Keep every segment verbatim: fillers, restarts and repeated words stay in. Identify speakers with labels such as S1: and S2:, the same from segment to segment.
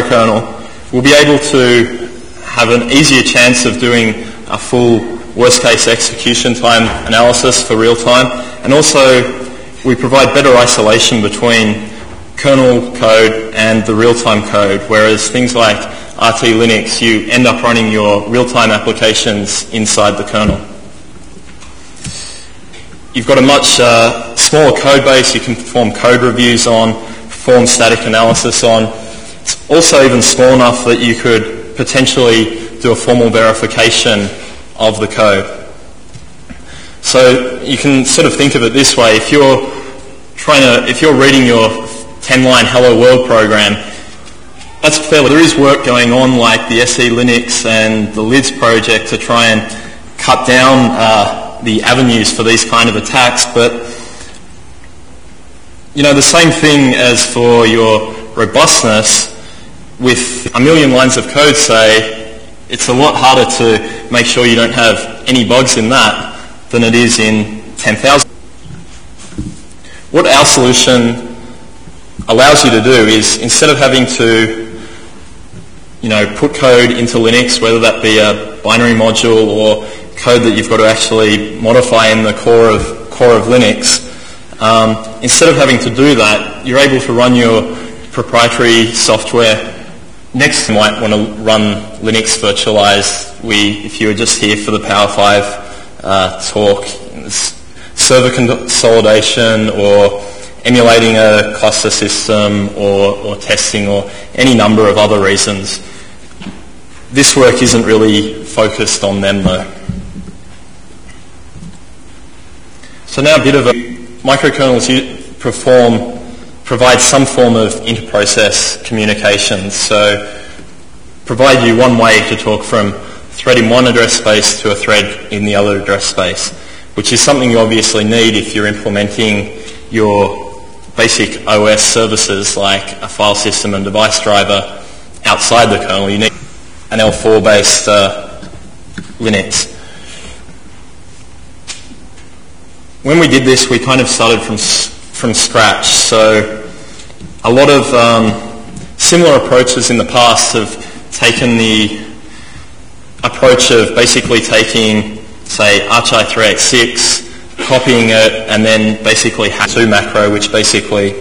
S1: kernel, we'll be able to have an easier chance of doing a full worst-case execution time analysis for real-time, and also we provide better isolation between kernel code and the real-time code, whereas things like R T Linux, you end up running your real-time applications inside the kernel. You've got a much uh, smaller code base you can perform code reviews on, perform static analysis on. It's also even small enough that you could potentially do a formal verification of the code. So you can sort of think of it this way: if you're trying to, if you're reading your ten-line Hello World program, that's fairly, there is work going on like the S E Linux and the Lids project to try and cut down uh, the avenues for these kind of attacks, but you know, the same thing as for your robustness, with a million lines of code, say, it's a lot harder to make sure you don't have any bugs in that than it is in ten thousand. What our solution allows you to do is, instead of having to, you know, put code into Linux, whether that be a binary module or code that you've got to actually modify in the core of core of Linux, um, instead of having to do that, you're able to run your proprietary software. Next, you might want to run Linux virtualized. We, if you were just here for the Power five uh, talk, server consolidation or emulating a cluster system or, or testing or any number of other reasons. This work isn't really focused on them though. So now a bit of a microkernels perform provide some form of inter-process communication. So provide you one way to talk from thread in one address space to a thread in the other address space, which is something you obviously need if you're implementing your basic O S services like a file system and device driver outside the kernel. You need an L four based uh, Linux. When we did this, we kind of started from from scratch. So a lot of um, similar approaches in the past have taken the approach of basically taking, say, Arch I three eighty-six, copying it, and then basically hack to macro, which basically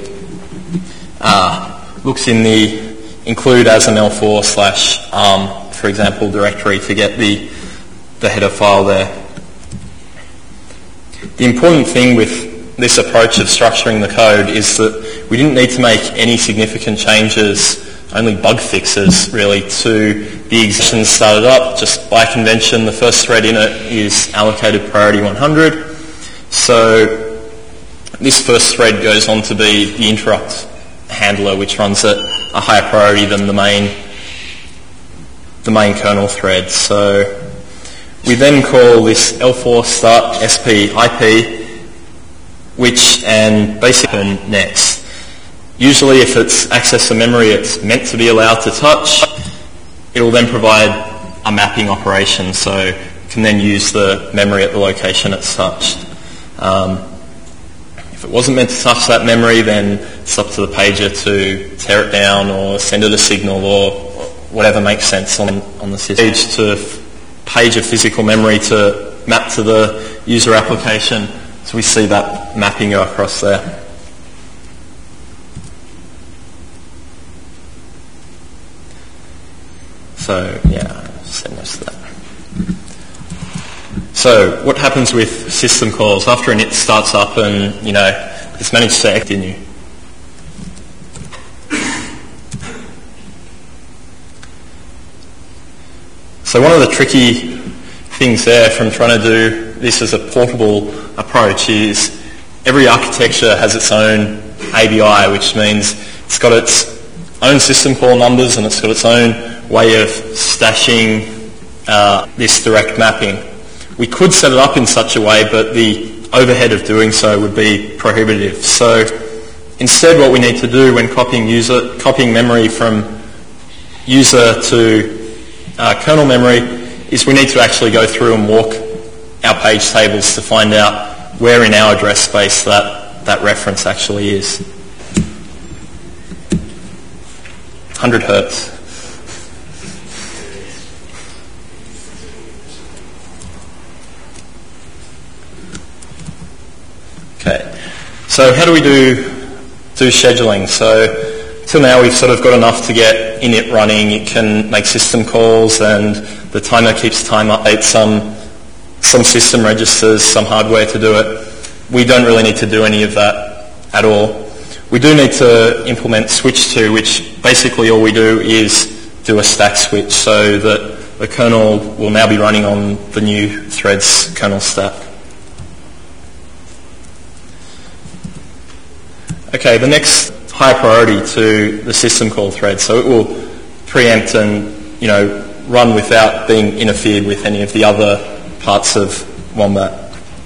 S1: uh, looks in the include as an L four slash ARM, for example, directory to get the, the header file there. The important thing with this approach of structuring the code is that we didn't need to make any significant changes, only bug fixes really, to the existing started up. Just by convention, the first thread in it is allocated priority one hundred. So this first thread goes on to be the interrupt handler, which runs at a higher priority than the main the main kernel thread. So we then call this L four start S P I P, which and basically next. Usually if it's access to memory it's meant to be allowed to touch, it will then provide a mapping operation, so it can then use the memory at the location it's touched. Um, if it wasn't meant to touch that memory, then it's up to the pager to tear it down or send it a signal or whatever makes sense on, on the system. Page to page of physical memory to map to the user application. So we see that mapping go across there. So yeah, say most of that. So what happens with system calls after an init starts up and, you know, it's managed to continue? So one of the tricky things there from trying to do this as a portable approach is every architecture has its own A B I, which means it's got its own system call numbers and it's got its own way of stashing uh, this direct mapping. We could set it up in such a way, but the overhead of doing so would be prohibitive. So instead what we need to do when copying user, copying memory from user to uh, kernel memory is we need to actually go through and walk our page tables to find out where in our address space that, that reference actually is. one hundred hertz. So how do we do do scheduling? So till now we've sort of got enough to get init running. It can make system calls, and the timer keeps time updates some some system registers, some hardware to do it. We don't really need to do any of that at all. We do need to implement switch to, which basically all we do is do a stack switch so that the kernel will now be running on the new thread's kernel stack. Okay, the next higher priority to the system call thread, so it will preempt and, you know, run without being interfered with any of the other parts of Wombat.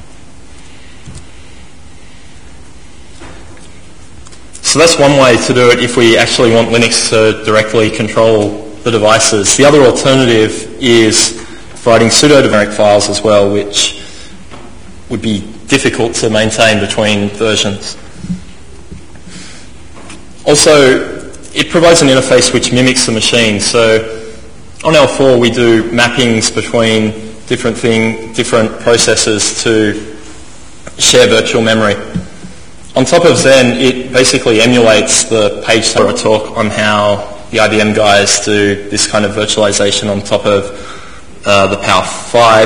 S1: So that's one way to do it if we actually want Linux to directly control the devices. The other alternative is writing pseudo-generic files as well, which would be difficult to maintain between versions. Also, it provides an interface which mimics the machine. So on L four we do mappings between different thing, different processors to share virtual memory. On top of Xen, it basically emulates the page I talk on how the I B M guys do this kind of virtualization on top of uh, the Power five.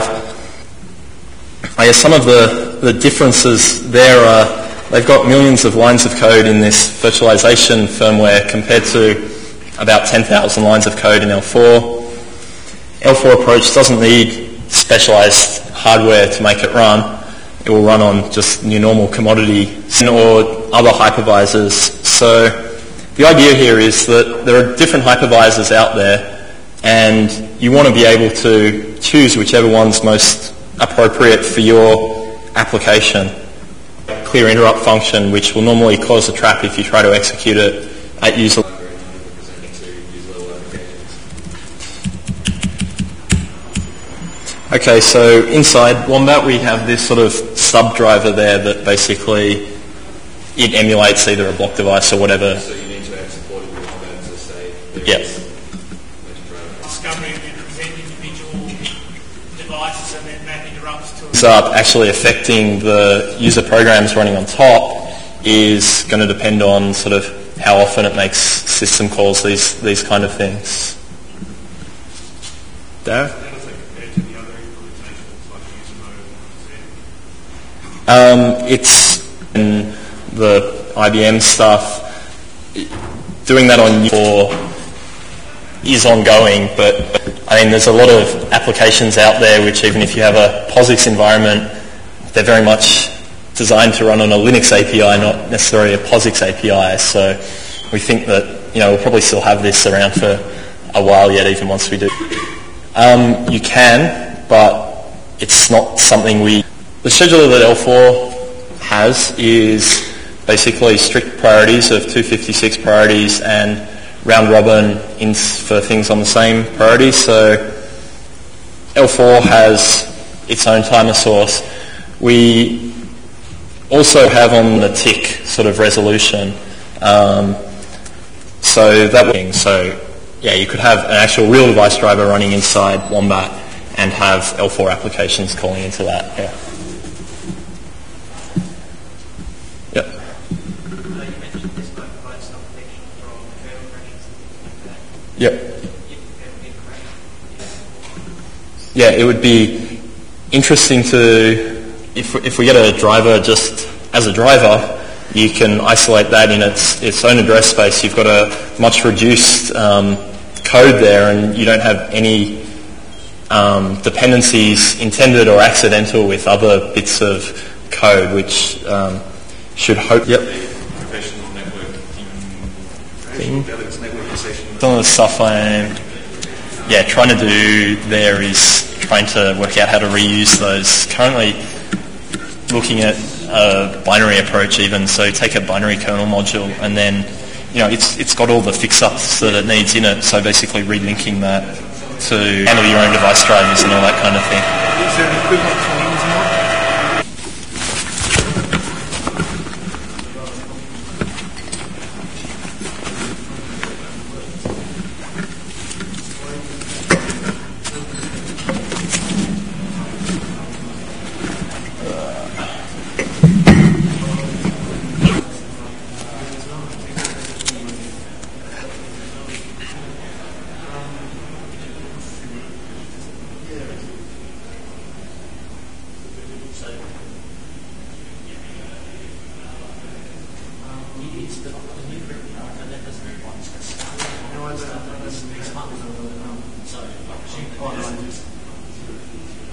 S1: I guess some of the, the differences there are they've got millions of lines of code in this virtualization firmware compared to about ten thousand lines of code in L four. L four approach doesn't need specialized hardware to make it run. It will run on just your normal commodity or other hypervisors. So the idea here is that there are different hypervisors out there, and you want to be able to choose whichever one's most appropriate for your application. Clear interrupt function, which will normally cause a trap if you try to execute it at user. Okay, so inside Wombat we have this sort of sub-driver there that basically it emulates either a block device or whatever.
S2: So you need to have supported with Wombat to say...
S1: Yep.
S3: Discovering and present individual devices and then map interrupts to...
S1: Ends up actually affecting the user programs running on top is going to depend on sort of how often it makes system calls, these, these kind of things. Darren? Um, it's in the I B M stuff. Doing that on four is ongoing, but I mean, there's a lot of applications out there which, even if you have a POSIX environment, they're very much designed to run on a Linux A P I, not necessarily a POSIX A P I. So we think that, you know, we'll probably still have this around for a while yet, even once we do. Um, you can, but it's not something we... The scheduler that L four has is basically strict priorities of two fifty-six priorities and round robin in for things on the same priority. So L four has its own timer source. We also have on the tick sort of resolution. Um, so that thing. So yeah, you could have an actual real device driver running inside Wombat and have L four applications calling into that. Yeah. Yep. Yeah, it would be interesting to, if if we get a driver just as a driver, you can isolate that in its its own address space. You've got a much reduced um, code there, and you don't have any um, dependencies intended or accidental with other bits of code, which um, should hope. Yep.
S2: Professional
S1: Thing.
S2: networking.
S1: Some of the stuff I'm yeah, trying to do there is trying to work out how to reuse those. Currently looking at a binary approach even, so take a binary kernel module and then, you know, it's it's got all the fix-ups that it needs in it, so basically relinking that to handle your own device drivers and all that kind of thing.
S3: Is there an equivalent for Windows now?
S4: this next month. Um, so I presume the